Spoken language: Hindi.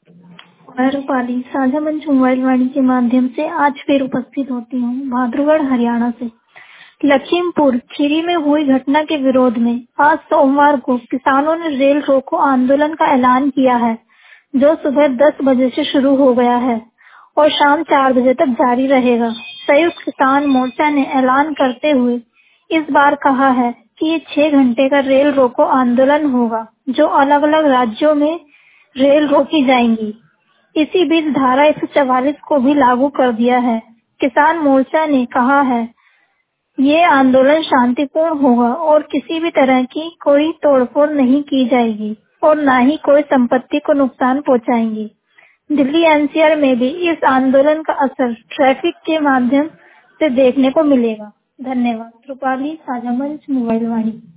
मैं रूपाली साझा मंच मोबाइल वाणी के माध्यम से आज फिर उपस्थित होती हूँ भाद्रगढ़ हरियाणा से। लखीमपुर खीरी में हुई घटना के विरोध में आज सोमवार को किसानों ने रेल रोको आंदोलन का ऐलान किया है, जो सुबह 10 बजे से शुरू हो गया है और शाम 4 बजे तक जारी रहेगा। संयुक्त किसान मोर्चा ने ऐलान करते हुए इस बार कहा है कि ये 6 घंटे का रेल रोको आंदोलन होगा, जो अलग अलग राज्यों में रेल रोकी जाएंगी। इसी बीच धारा 144 को भी लागू कर दिया है। किसान मोर्चा ने कहा है ये आंदोलन शांतिपूर्ण होगा और किसी भी तरह की कोई तोड़फोड़ नहीं की जाएगी और न ही कोई संपत्ति को नुकसान पहुंचाएंगी। दिल्ली एनसीआर में भी इस आंदोलन का असर ट्रैफिक के माध्यम से देखने को मिलेगा। धन्यवाद। रूपाली साझा मंच मोबाइल वाणी।